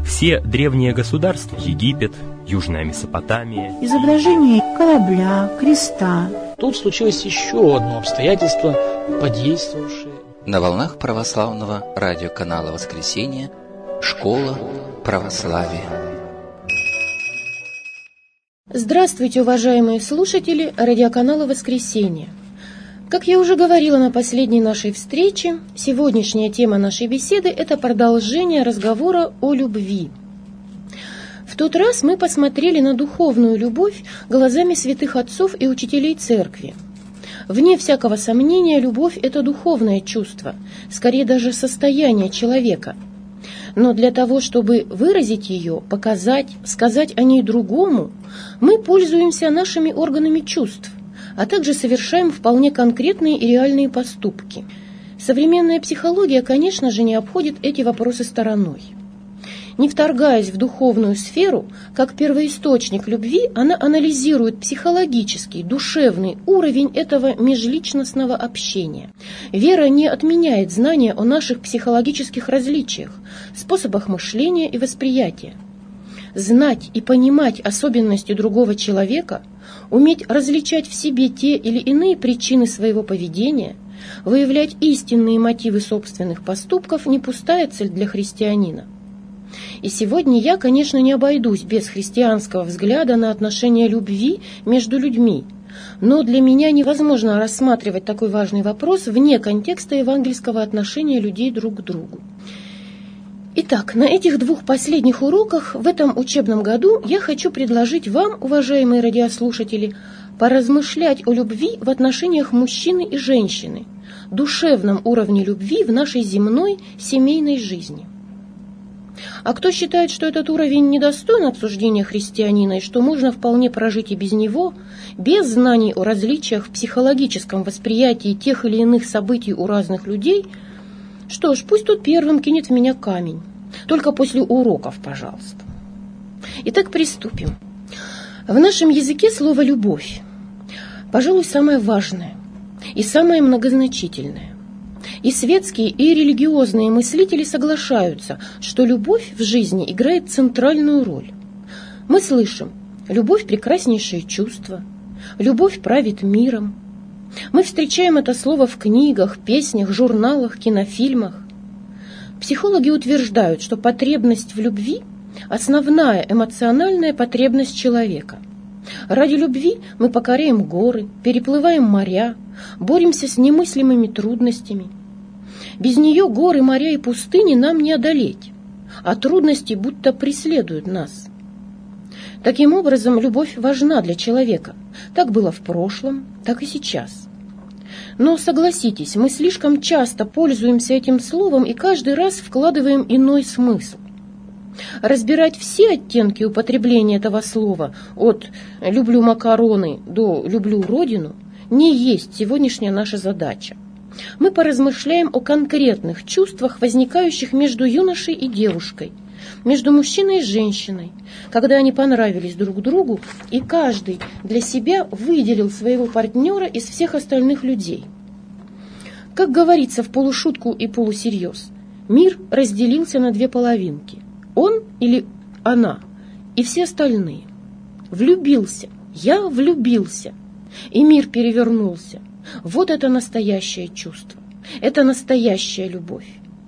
Все древние государства – Египет, Южная Месопотамия. Изображение корабля, креста. Тут случилось еще одно обстоятельство, подействовавшее. На волнах православного радиоканала «Воскресенье» «Школа православия». Здравствуйте, уважаемые слушатели радиоканала «Воскресенье». Как я уже говорила на последней нашей встрече, сегодняшняя тема нашей беседы – это продолжение разговора о любви. В тот раз мы посмотрели на духовную любовь глазами святых отцов и учителей церкви. Вне всякого сомнения, любовь – это духовное чувство, скорее даже состояние человека. Но для того, чтобы выразить ее, показать, сказать о ней другому, мы пользуемся нашими органами чувств, а также совершаем вполне конкретные и реальные поступки. Современная психология, конечно же, не обходит эти вопросы стороной. Не вторгаясь в духовную сферу, как первоисточник любви, она анализирует психологический, душевный уровень этого межличностного общения. Вера не отменяет знания о наших психологических различиях, способах мышления и восприятия. Знать и понимать особенности другого человека, уметь различать в себе те или иные причины своего поведения, выявлять истинные мотивы собственных поступков – не пустая цель для христианина. И сегодня я, конечно, не обойдусь без христианского взгляда на отношения любви между людьми, но для меня невозможно рассматривать такой важный вопрос вне контекста евангельского отношения людей друг к другу. Итак, на этих двух последних уроках в этом учебном году я хочу предложить вам, уважаемые радиослушатели, поразмышлять о любви в отношениях мужчины и женщины, душевном уровне любви в нашей земной семейной жизни. А кто считает, что этот уровень недостоин обсуждения христианина и что можно вполне прожить и без него, без знаний о различиях в психологическом восприятии тех или иных событий у разных людей, что ж, пусть тут первым кинет в меня камень. Только после уроков, пожалуйста. Итак, приступим. В нашем языке слово «любовь», пожалуй, самое важное и самое многозначительное. И светские, и религиозные мыслители соглашаются, что любовь в жизни играет центральную роль. Мы слышим: любовь – прекраснейшее чувство, любовь правит миром. Мы встречаем это слово в книгах, песнях, журналах, кинофильмах. Психологи утверждают, что потребность в любви – основная эмоциональная потребность человека. Ради любви мы покоряем горы, переплываем моря, боремся с немыслимыми трудностями. Без нее горы, моря и пустыни нам не одолеть, а трудности будто преследуют нас. Таким образом, любовь важна для человека. Так было в прошлом, так и сейчас. Но согласитесь, мы слишком часто пользуемся этим словом и каждый раз вкладываем иной смысл. Разбирать все оттенки употребления этого слова, от «люблю макароны» до «люблю родину», не есть сегодняшняя наша задача. Мы поразмышляем о конкретных чувствах, возникающих между юношей и девушкой, между мужчиной и женщиной, когда они понравились друг другу, и каждый для себя выделил своего партнера из всех остальных людей. Как говорится в полушутку и полусерьез, мир разделился на две половинки – он или она, и все остальные. Влюбился, я влюбился, и мир перевернулся. Вот это настоящее чувство, это настоящая любовь.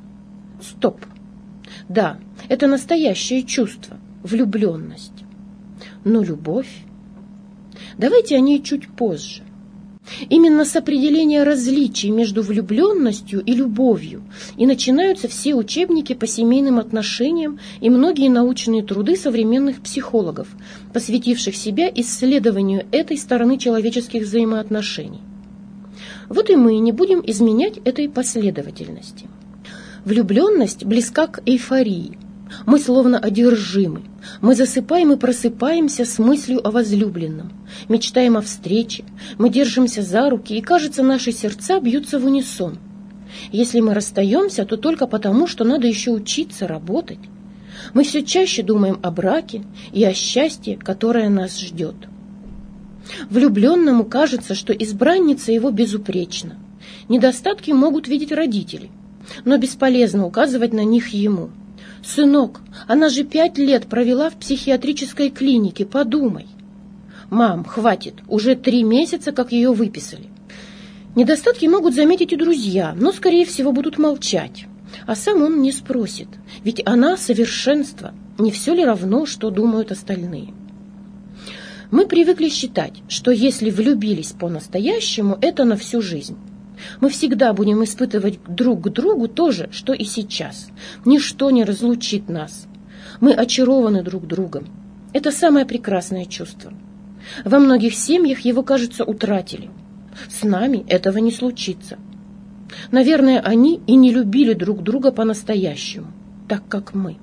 Стоп. Да, это настоящее чувство, влюбленность. Но любовь? Давайте о ней чуть позже. Именно с определения различий между влюбленностью и любовью и начинаются все учебники по семейным отношениям и многие научные труды современных психологов, посвятивших себя исследованию этой стороны человеческих взаимоотношений. Вот и мы не будем изменять этой последовательности. Влюбленность близка к эйфории. Мы словно одержимы. Мы засыпаем и просыпаемся с мыслью о возлюбленном. Мечтаем о встрече. Мы держимся за руки, и, кажется, наши сердца бьются в унисон. Если мы расстаемся, то только потому, что надо еще учиться, работать. Мы все чаще думаем о браке и о счастье, которое нас ждет. Влюбленному кажется, что избранница его безупречна. Недостатки могут видеть родители, но бесполезно указывать на них ему. «Сынок, она же 5 лет провела в психиатрической клинике, подумай». «Мам, хватит, уже 3 месяца, как ее выписали». Недостатки могут заметить и друзья, но, скорее всего, будут молчать. А сам он не спросит, ведь она совершенство. Не все ли равно, что думают остальные? Мы привыкли считать, что если влюбились по-настоящему, это на всю жизнь. Мы всегда будем испытывать друг к другу то же, что и сейчас. Ничто не разлучит нас. Мы очарованы друг другом. Это самое прекрасное чувство. Во многих семьях его, кажется, утратили. С нами этого не случится. Наверное, они и не любили друг друга по-настоящему, так как мы.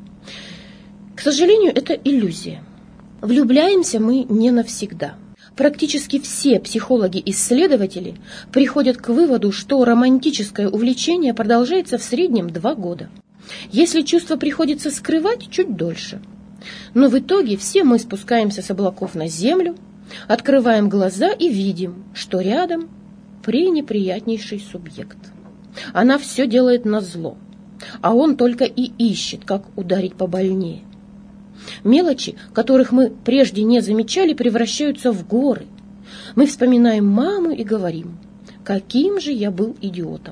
К сожалению, это иллюзия. Влюбляемся мы не навсегда. Практически все психологи-исследователи приходят к выводу, что романтическое увлечение продолжается в среднем 2 года. Если чувство приходится скрывать, чуть дольше. Но в итоге все мы спускаемся с облаков на землю, открываем глаза и видим, что рядом пренеприятнейший субъект. Она все делает назло, а он только и ищет, как ударить побольнее. Мелочи, которых мы прежде не замечали, превращаются в горы. Мы вспоминаем маму и говорим: каким же я был идиотом.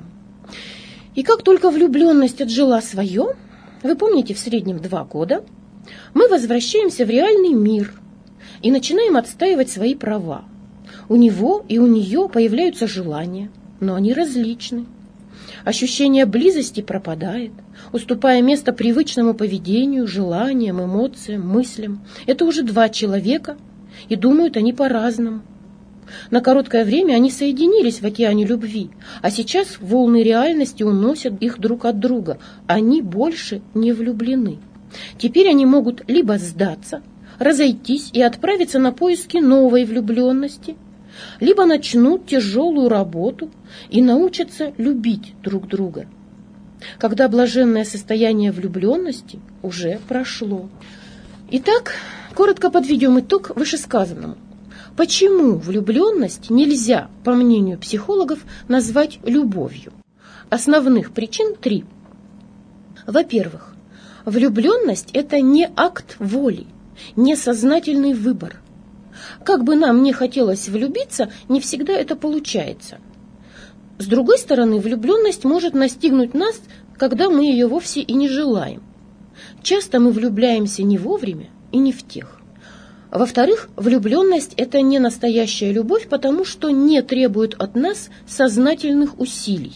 И как только влюбленность отжила свое, вы помните, в среднем 2 года, мы возвращаемся в реальный мир и начинаем отстаивать свои права. У него и у нее появляются желания, но они различны. Ощущение близости пропадает, уступая место привычному поведению, желаниям, эмоциям, мыслям. Это уже 2 человека, и думают они по-разному. На короткое время они соединились в океане любви, а сейчас волны реальности уносят их друг от друга. Они больше не влюблены. Теперь они могут либо сдаться, разойтись и отправиться на поиски новой влюбленности, либо начнут тяжелую работу и научатся любить друг друга, когда блаженное состояние влюбленности уже прошло. Итак, коротко подведем итог вышесказанному. Почему влюбленность нельзя, по мнению психологов, назвать любовью? Основных причин 3. Во-первых, влюбленность – это не акт воли, не сознательный выбор. Как бы нам ни хотелось влюбиться, не всегда это получается. С другой стороны, влюбленность может настигнуть нас, когда мы ее вовсе и не желаем. Часто мы влюбляемся не вовремя и не в тех. Во-вторых, влюбленность – это не настоящая любовь, потому что не требует от нас сознательных усилий.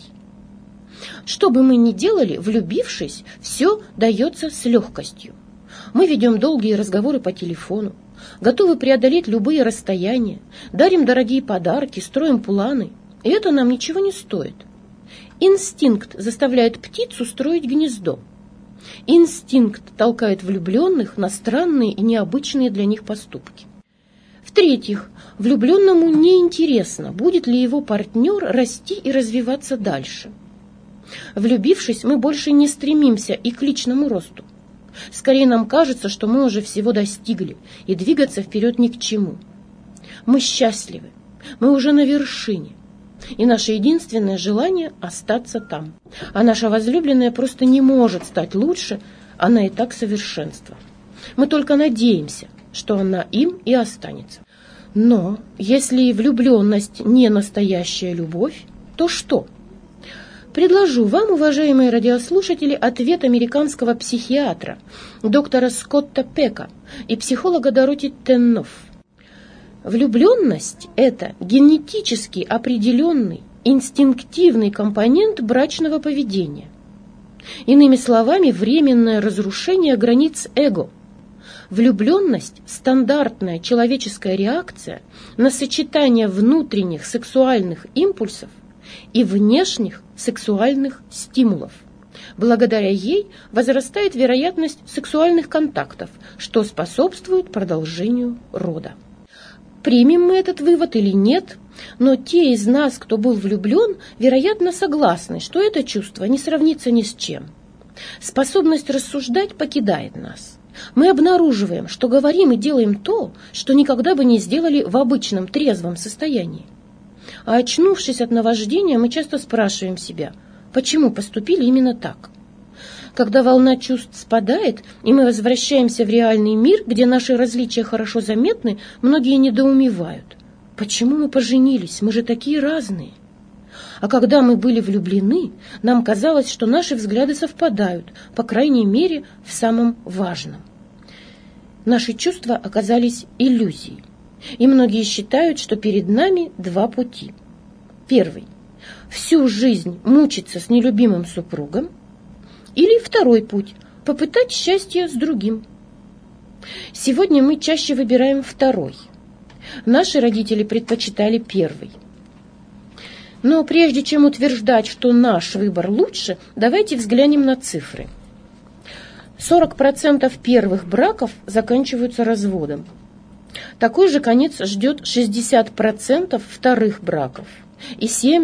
Что бы мы ни делали, влюбившись, все дается с легкостью. Мы ведем долгие разговоры по телефону, готовы преодолеть любые расстояния, дарим дорогие подарки, строим планы, и это нам ничего не стоит. Инстинкт заставляет птицу строить гнездо. Инстинкт толкает влюбленных на странные и необычные для них поступки. В-третьих, влюбленному неинтересно, будет ли его партнер расти и развиваться дальше. Влюбившись, мы больше не стремимся и к личному росту. Скорее нам кажется, что мы уже всего достигли, и двигаться вперед ни к чему. Мы счастливы, мы уже на вершине, и наше единственное желание – остаться там. А наша возлюбленная просто не может стать лучше, она и так совершенство. Мы только надеемся, что она им и останется. Но если влюбленность не настоящая любовь, то что? Предложу вам, уважаемые радиослушатели, ответ американского психиатра, доктора Скотта Пека и психолога Дороти Теннофф. Влюбленность – это генетически определенный, инстинктивный компонент брачного поведения. Иными словами, временное разрушение границ эго. Влюбленность – стандартная человеческая реакция на сочетание внутренних сексуальных импульсов и внешних сексуальных стимулов. Благодаря ей возрастает вероятность сексуальных контактов, что способствует продолжению рода. Примем мы этот вывод или нет, но те из нас, кто был влюблен, вероятно, согласны, что это чувство не сравнится ни с чем. Способность рассуждать покидает нас. Мы обнаруживаем, что говорим и делаем то, что никогда бы не сделали в обычном трезвом состоянии. А очнувшись от наваждения, мы часто спрашиваем себя, почему поступили именно так. Когда волна чувств спадает, и мы возвращаемся в реальный мир, где наши различия хорошо заметны, многие недоумевают. Почему мы поженились? Мы же такие разные. А когда мы были влюблены, нам казалось, что наши взгляды совпадают, по крайней мере, в самом важном. Наши чувства оказались иллюзией, и многие считают, что перед нами два пути. Первый – всю жизнь мучиться с нелюбимым супругом, или второй путь – попытать счастье с другим. Сегодня мы чаще выбираем второй. Наши родители предпочитали первый. Но прежде чем утверждать, что наш выбор лучше, давайте взглянем на цифры. 40% первых браков заканчиваются разводом. Такой же конец ждет 60% вторых браков и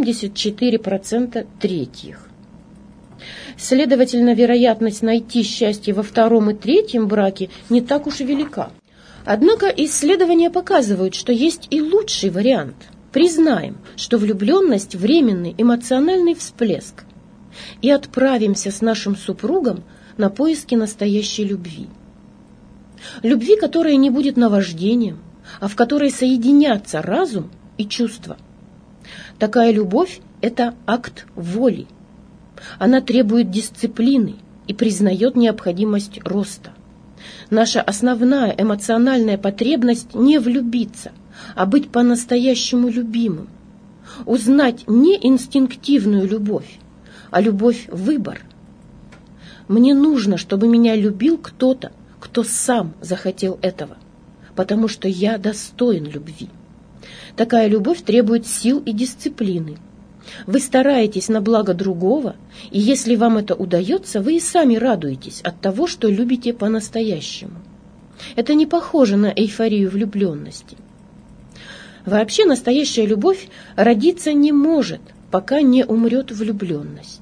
74% третьих. Следовательно, вероятность найти счастье во втором и третьем браке не так уж и велика. Однако исследования показывают, что есть и лучший вариант. Признаем, что влюбленность – временный эмоциональный всплеск, и отправимся с нашим супругом на поиски настоящей любви. Любви, которая не будет наваждением, а в которой соединятся разум и чувства. Такая любовь – это акт воли. Она требует дисциплины и признает необходимость роста. Наша основная эмоциональная потребность не влюбиться, а быть по-настоящему любимым. Узнать не инстинктивную любовь, а любовь-выбор. Мне нужно, чтобы меня любил кто-то, кто сам захотел этого, потому что я достоин любви. Такая любовь требует сил и дисциплины. Вы стараетесь на благо другого, и если вам это удается, вы и сами радуетесь от того, что любите по-настоящему. Это не похоже на эйфорию влюбленности. Вообще настоящая любовь родиться не может, пока не умрет влюбленность.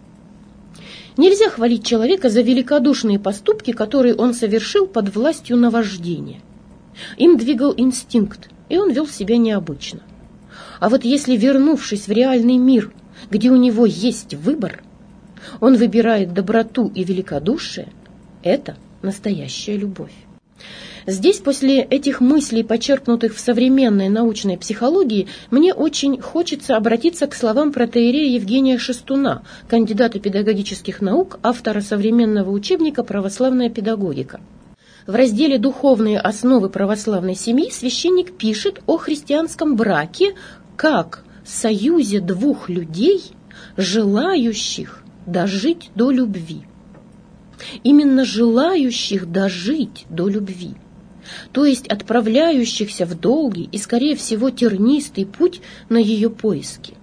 Нельзя хвалить человека за великодушные поступки, которые он совершил под властью наваждения. Им двигал инстинкт, и он вел себя необычно. А вот если, вернувшись в реальный мир, где у него есть выбор, он выбирает доброту и великодушие, это настоящая любовь. Здесь, после этих мыслей, почерпнутых в современной научной психологии, мне очень хочется обратиться к словам протоиерея Евгения Шестуна, кандидата педагогических наук, автора современного учебника «Православная педагогика». В разделе «Духовные основы православной семьи» священник пишет о христианском браке как союзе двух людей, желающих дожить до любви. Именно желающих дожить до любви, то есть отправляющихся в долгий и, скорее всего, тернистый путь на ее поиски.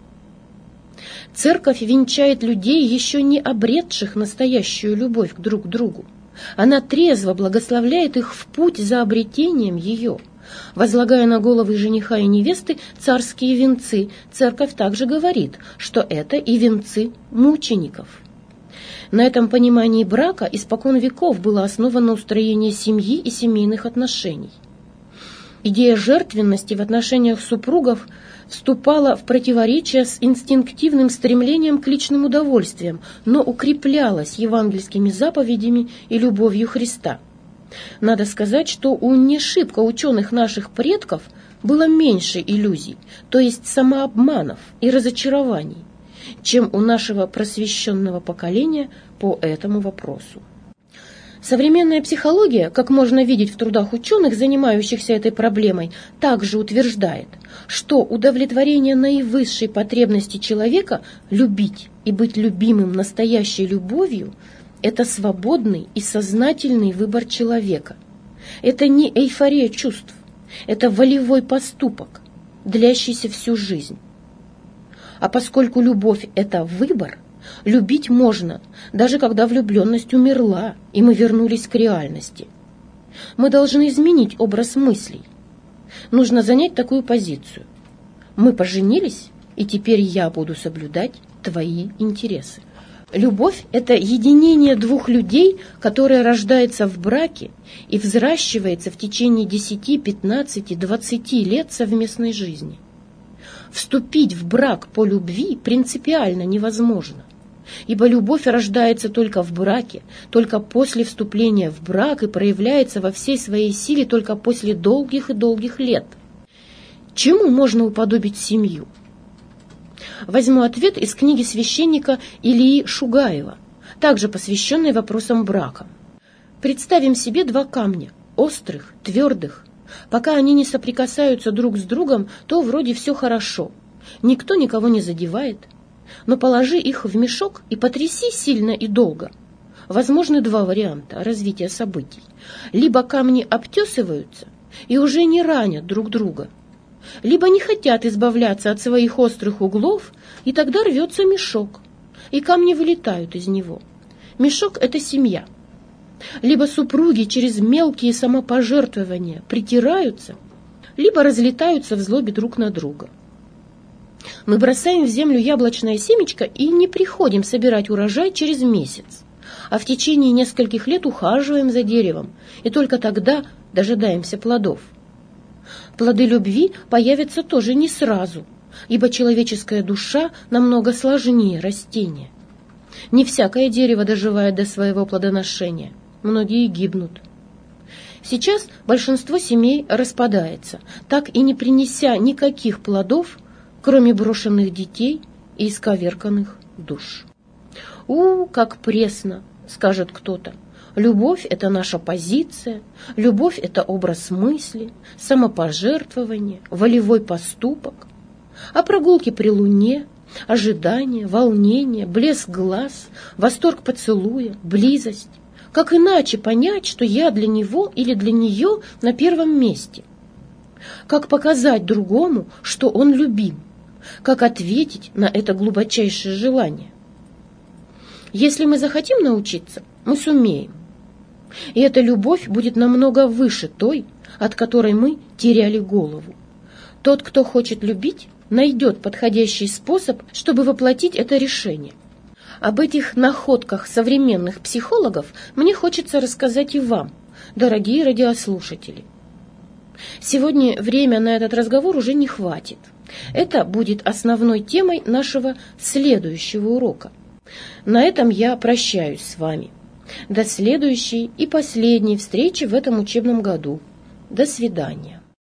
Церковь венчает людей, еще не обретших настоящую любовь друг к другу. Она трезво благословляет их в путь за обретением ее. Возлагая на головы жениха и невесты царские венцы, церковь также говорит, что это и венцы мучеников. На этом понимании брака испокон веков было основано устроение семьи и семейных отношений. Идея жертвенности в отношениях супругов вступала в противоречие с инстинктивным стремлением к личным удовольствиям, но укреплялась евангельскими заповедями и любовью Христа. Надо сказать, что у не шибко ученых наших предков было меньше иллюзий, то есть самообманов и разочарований, чем у нашего просвещенного поколения по этому вопросу. Современная психология, как можно видеть в трудах ученых, занимающихся этой проблемой, также утверждает, что удовлетворение наивысшей потребности человека любить и быть любимым настоящей любовью – это свободный и сознательный выбор человека. Это не эйфория чувств, это волевой поступок, длящийся всю жизнь. А поскольку любовь – это выбор, любить можно, даже когда влюбленность умерла, и мы вернулись к реальности. Мы должны изменить образ мыслей. Нужно занять такую позицию. Мы поженились, и теперь я буду соблюдать твои интересы. Любовь – это единение двух людей, которое рождается в браке и взращивается в течение 10, 15, 20 лет совместной жизни. Вступить в брак по любви принципиально невозможно. ибо любовь рождается только в браке, только после вступления в брак и проявляется во всей своей силе только после долгих и долгих лет. Чему можно уподобить семью? Возьму ответ из книги священника Ильи Шугаева, также посвященной вопросам брака. Представим себе два камня, острых, твердых. Пока они не соприкасаются друг с другом, то вроде все хорошо, никто никого не задевает. Но положи их в мешок и потряси сильно и долго. Возможны два варианта развития событий. Либо камни обтесываются и уже не ранят друг друга, либо не хотят избавляться от своих острых углов, и тогда рвется мешок, и камни вылетают из него. Мешок – это семья. Либо супруги через мелкие самопожертвования притираются, либо разлетаются в злобе друг на друга. Мы бросаем в землю яблочное семечко и не приходим собирать урожай через месяц, а в течение нескольких лет ухаживаем за деревом, и только тогда дожидаемся плодов. Плоды любви появятся тоже не сразу, ибо человеческая душа намного сложнее растения. Не всякое дерево доживает до своего плодоношения, многие гибнут. Сейчас большинство семей распадается, так и не принеся никаких плодов, кроме брошенных детей и исковерканных душ. Как пресно, скажет кто-то. Любовь – это наша позиция, любовь – это образ мысли, самопожертвование, волевой поступок. А прогулки при луне, ожидание, волнение, блеск глаз, восторг поцелуя, близость. Как иначе понять, что я для него или для нее на первом месте? Как показать другому, что он любим? Как ответить на это глубочайшее желание? Если мы захотим научиться, мы сумеем. И эта любовь будет намного выше той, от которой мы теряли голову. Тот, кто хочет любить, найдет подходящий способ, чтобы воплотить это решение. Об этих находках современных психологов мне хочется рассказать и вам, дорогие радиослушатели. Сегодня время на этот разговор уже не хватит. Это будет основной темой нашего следующего урока. На этом я прощаюсь с вами. До следующей и последней встречи в этом учебном году. До свидания.